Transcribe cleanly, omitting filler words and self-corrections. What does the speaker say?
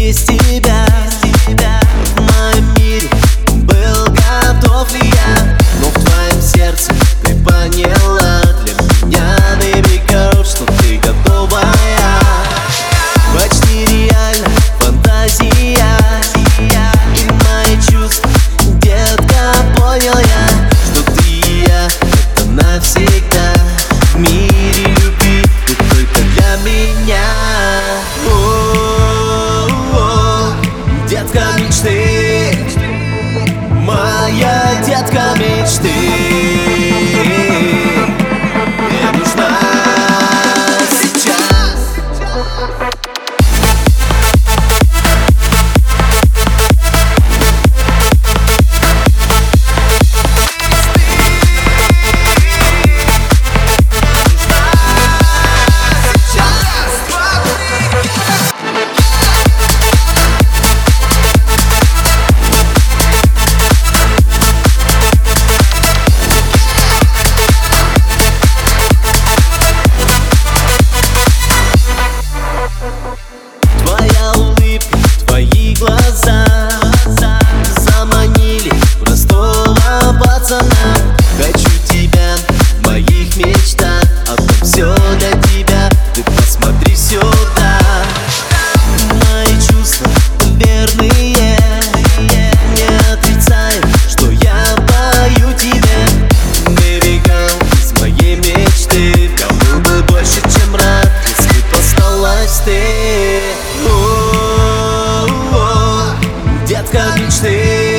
без тебя в моем мире был готов ли я, но в твоем сердце ты поняла для меня, baby girl, что ты готовая. Почти реально фантазия и мои чувства, детка, понял я, что ты и я — это навсегда. В мире любви ты только для меня. Детка мечты, моя детка мечты, мне нужна сейчас. Твои глаза заманили простого пацана. Хочу тебя в моих мечтах, а там все для тебя. Ты посмотри сюда. Мои чувства верные, не отрицаю, что я пою тебе. Baby girl, из моей мечты я был бы больше, чем рад, если бы осталась ты. Детка мечты.